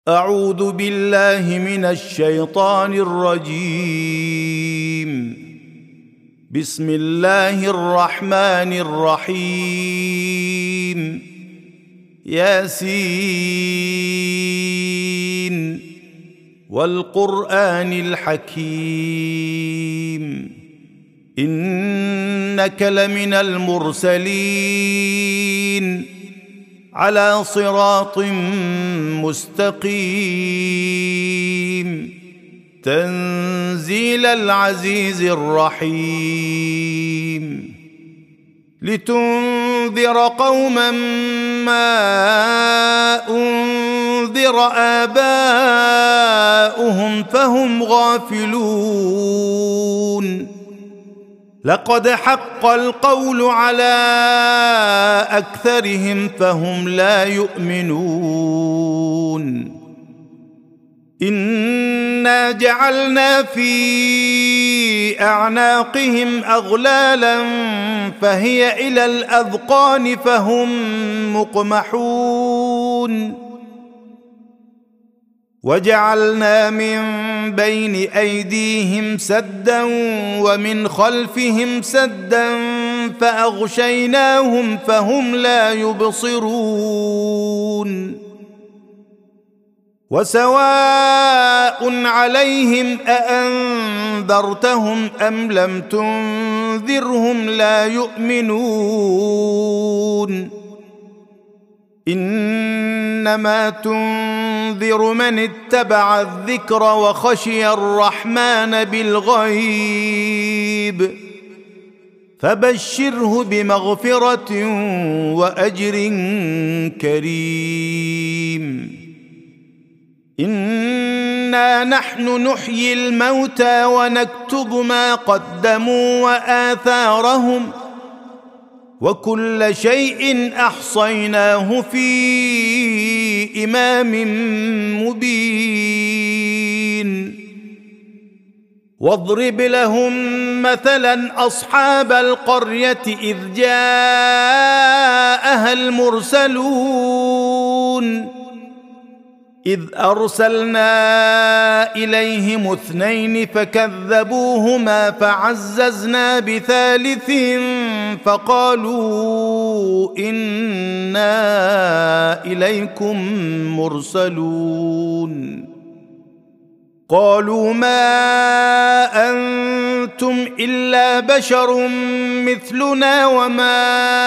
أعوذ بالله من الشيطان الرجيم. بسم الله الرحمن الرحيم. ياسين والقرآن الحكيم إنك لمن المرسلين على صراط مستقيم تنزيل العزيز الرحيم لتنذر قوما ما أنذر آباؤهم فهم غافلون لقد حق القول على أكثرهم فهم لا يؤمنون إنا جعلنا في أعناقهم أغلالا فهي إلى الأذقان فهم مقمحون وجعلنا من بين أيديهم سدا ومن خلفهم سدا فأغشيناهم فهم لا يبصرون وسواء عليهم أأنذرتهم أم لم تنذرهم لا يؤمنون إنما تنذر من اتبع الذكر وخشي الرحمن بالغيب فبشره بمغفرة وأجر كريم إنا نحن نحيي الموتى ونكتب ما قدموا وآثارهم وكل شيء أحصيناه في إمام مبين واضرب لهم مثلا أصحاب القرية إذ جاءها المرسلون إذ أرسلنا إليهم 2 فكذبوهما فعززنا بثالث فقالوا إنا إليكم مرسلون قالوا ما أنتم إلا بشر مثلنا وما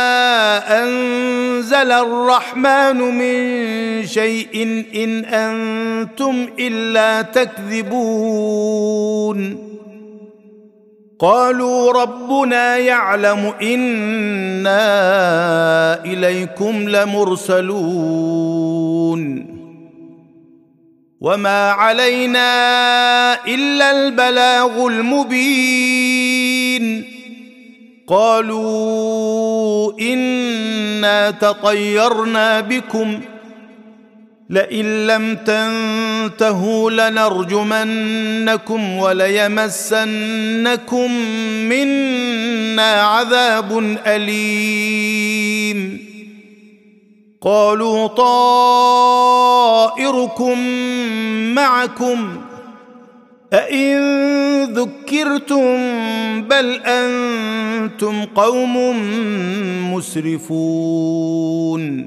أنزل الرحمن من شيء إن أنتم إلا تكذبون قالوا ربنا يعلم إنا إليكم لمرسلون وما علينا إلا البلاغ المبين قالوا إنا تطيرنا بكم لئن لم تنتهوا لنرجمنكم وليمسنكم منا عذاب أليم قالوا طائركم معكم أئن ذكرتم بل أنتم قوم مسرفون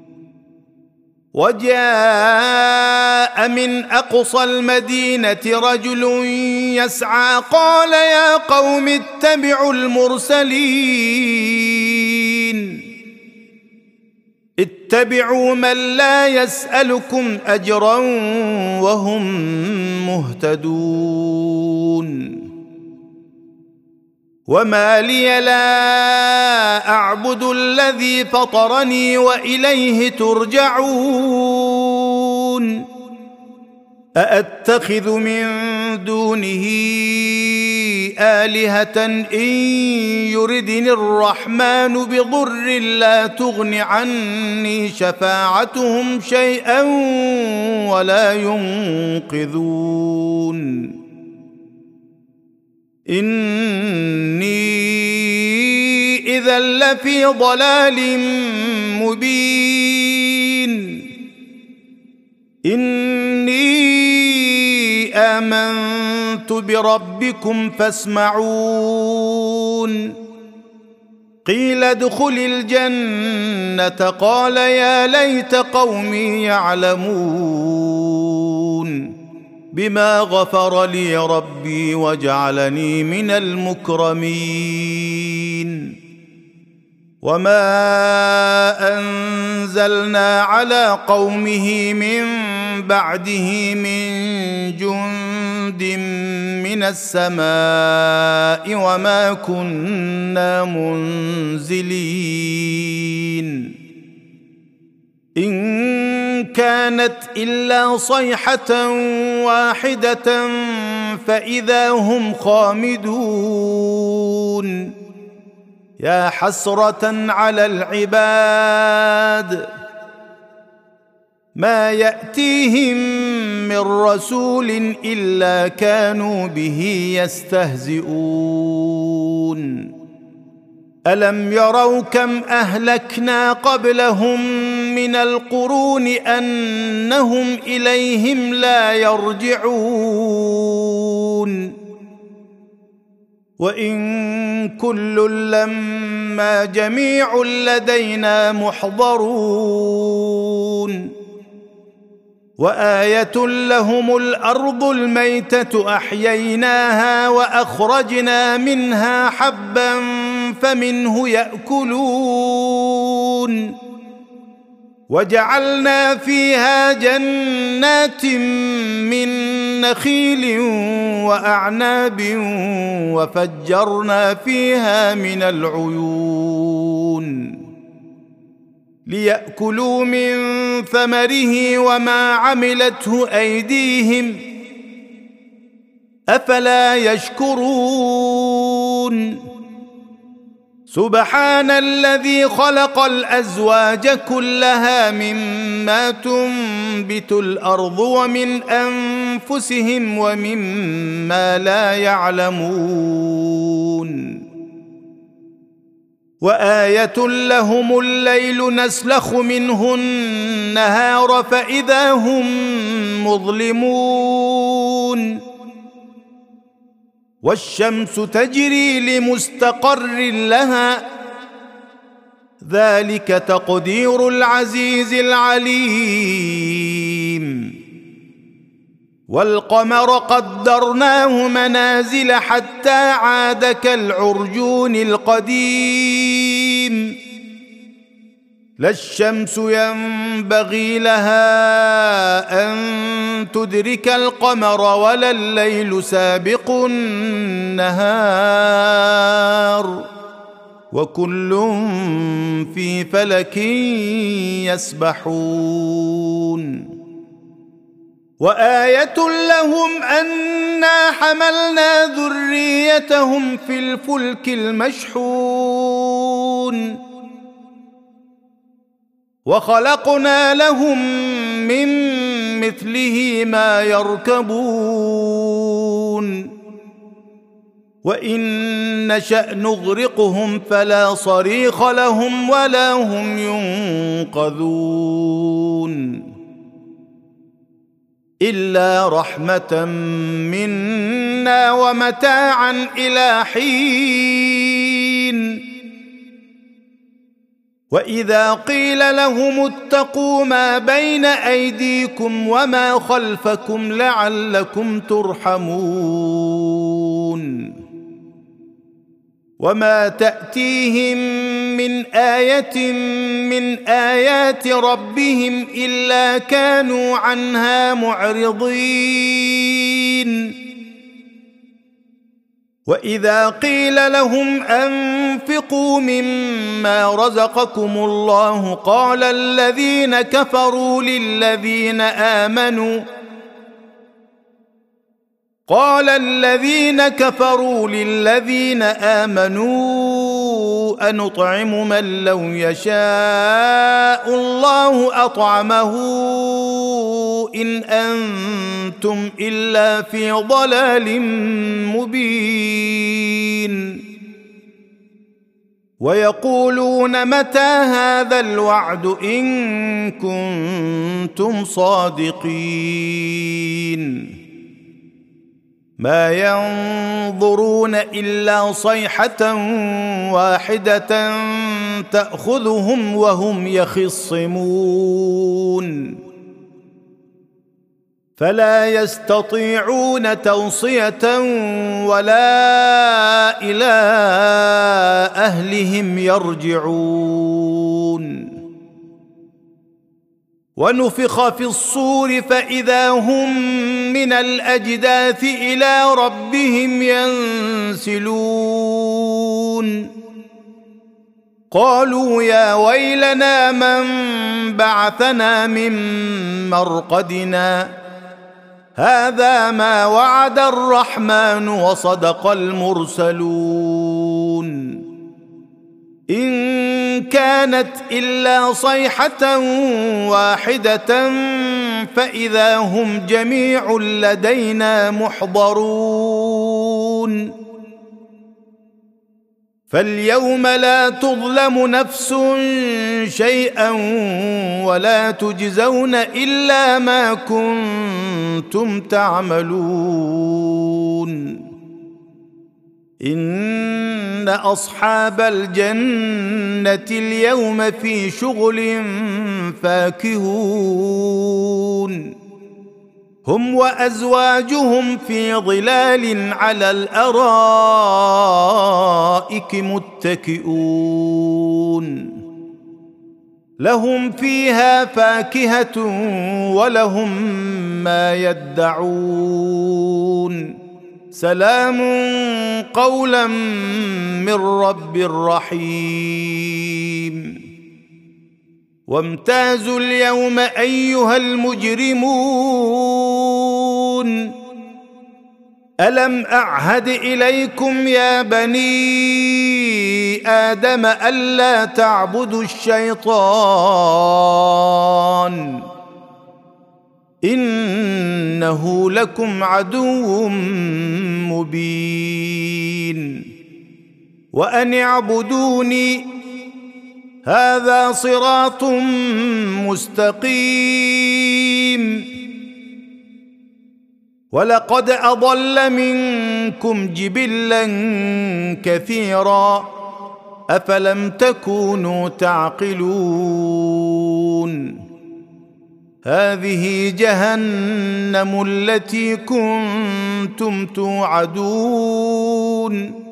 وجاء من أقصى المدينة رجل يسعى قال يا قوم اتبعوا المرسلين اتبعوا من لا يسألكم أجرا وهم مهتدون وما لي لا أعبد الذي فطرني وإليه ترجعون أأتخذ من دونه آلهة إن يردني الرحمن بضر لا تغن عني شفاعتهم شيئا ولا ينقذون إني إذا لفي ضلال مبين إني آمنت بربكم فاسمعون قيل ادخل الجنة قال يا ليت قومي يعلمون بما غفر لي ربي وجعلني من المكرمين وما أنزلنا على قومه من بعده من جند من السماء وما كنا منزلين إن كانت إلا صيحة واحدة فإذا هم خامدون يا حسرة على العباد ما يأتيهم من رسول إلا كانوا به يستهزئون ألم يروا كم أهلكنا قبلهم من القرون أنهم إليهم لا يرجعون وإن كل لما جميع لدينا محضرون وآية لهم الأرض الميتة أحييناها وأخرجنا منها حبا فمنه يأكلون وجعلنا فيها جنات من نخيل وأعناب وفجرنا فيها من العيون ليأكلوا من ثمره وما عملته أيديهم أفلا يشكرون سبحان الذي خلق الأزواج كلها مما تنبت الأرض ومن أنفسهم ومما لا يعلمون وآية لهم الليل نسلخ منه النهار فإذا هم مظلمون والشمس تجري لمستقر لها ذلك تقدير العزيز العليم والقمر قدرناه منازل حتى عاد كالعرجون القديم لا الشمس ينبغي لها أن تدرك القمر ولا الليل سابق النهار وكل في فلك يسبحون وآية لهم أنا حملنا ذريتهم في الفلك المشحون وخلقنا لهم من مثله ما يركبون وإن نشأ نغرقهم فلا صريخ لهم ولا هم ينقذون إلا رحمة منا ومتاعا إلى حين وإذا قيل لهم اتقوا ما بين أيديكم وما خلفكم لعلكم ترحمون وما تأتيهم من آية من آيات ربهم إلا كانوا عنها معرضين وإذا قيل لهم أنفقوا مما رزقكم الله قال الذين كفروا للذين آمنوا أنطعم من لو يشاء الله أطعمه إن أنتم إلا في ضلال مبين ويقولون متى هذا الوعد إن كنتم صادقين ما ينظرون إلا صيحة واحدة تأخذهم وهم يخصمون فلا يستطيعون توصية ولا إلى أهلهم يرجعون ونفخ في الصور فإذا هم من الأجداث إلى ربهم ينسلون قالوا يا ويلنا من بعثنا من مرقدنا هذا ما وعد الرحمن وصدق المرسلون إن كانت إلا صيحة واحدة فإذا هم جميع لدينا محضرون فاليوم لا تظلم نفس شيئا ولا تجزون إلا ما كنتم تعملون إن أصحاب الجنة اليوم في شغل فاكهون هم وأزواجهم في ظلال على الأرائك متكئون لهم فيها فاكهة ولهم ما يدعون سلام قولا من رب رحيم وامتازوا اليوم أيها المجرمون ألم أعهد إليكم يا بني آدم ألا تعبدوا الشيطان إنه لكم عدو مبين وأن اعبدوني هذا صراط مستقيم ولقد أضل منكم جبلا كثيرا أفلم تكونوا تعقلون هذه جهنم التي كنتم توعدون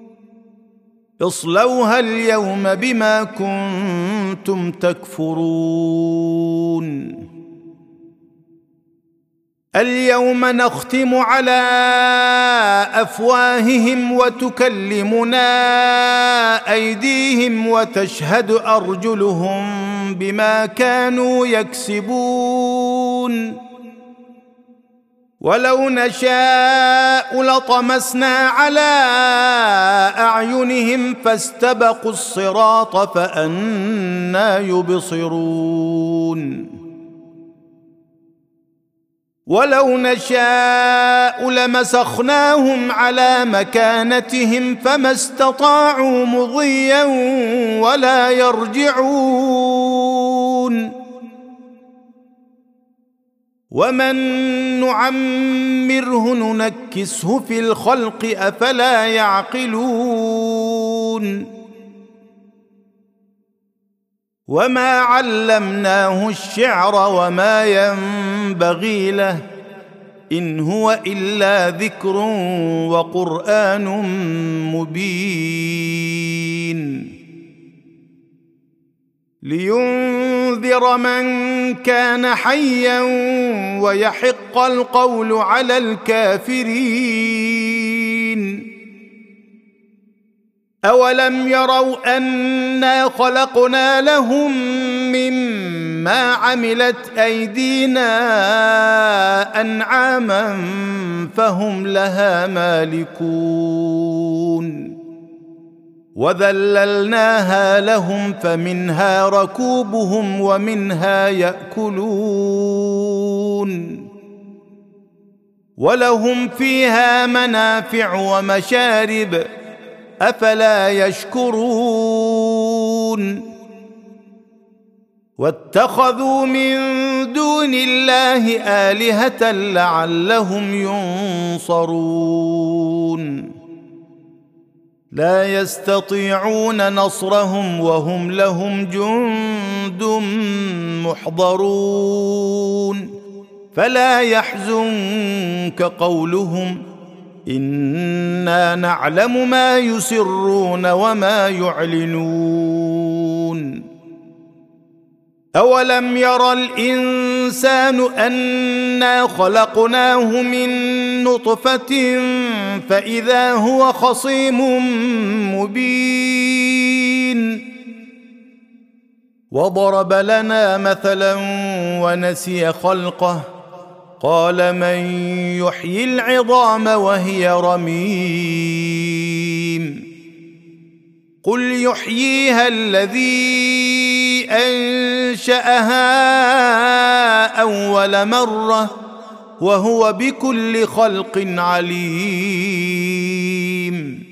اصلوها اليوم بما كنتم تكفرون اليوم نختم على أفواههم وتكلمنا أيديهم وتشهد أرجلهم بما كانوا يكسبون ولو نشاء لطمسنا على أعينهم فاستبقوا الصراط فأنى يبصرون ولو نشاء لمسخناهم على مكانتهم فما استطاعوا مضيا ولا يرجعون ومن نعمره ننكسه في الخلق أفلا يعقلون وما علمناه الشعر وما ينبغي له إن هو إلا ذكر وقرآن مبين لينذر من كان حيا ويحق القول على الكافرين أولم يروا أنا خلقنا لهم مما عملت أيدينا أنعاما فهم لها مالكون وذللناها لهم فمنها ركوبهم ومنها يأكلون ولهم فيها منافع ومشارب أفلا يشكرون واتخذوا من دون الله آلهة لعلهم ينصرون لا يستطيعون نصرهم وهم لهم جند محضرون فلا يحزنك قولهم إنا نعلم ما يسرون وما يعلنون أولم ير الإنسان أنا خلقناه من نطفة فإذا هو خصيم مبين وضرب لنا مثلا ونسي خلقه قال من يحيي العظام وهي رميم قل يحييها الذي أنشأها أول مرة وهو بكل خلق عليم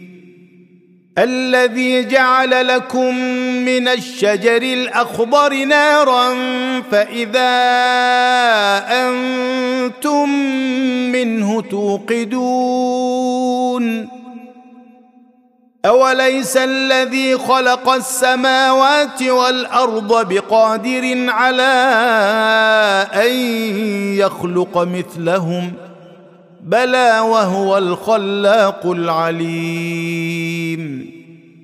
الذي جعل لكم من الشجر الأخضر نارا فإذا أنتم منه توقدون أوليس الذي خلق السماوات والأرض بقادر على أن يخلق مثلهم بلى وهو الخلاق العليم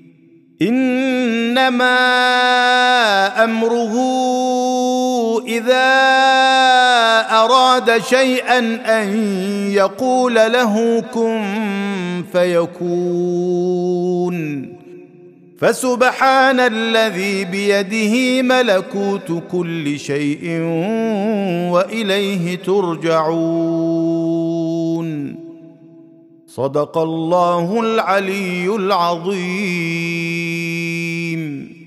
إنما أمره إذا أراد شيئا أن يقول له كن فيكون فسبحان الذي بيده ملكوت كل شيء وإليه ترجعون صدق الله العلي العظيم.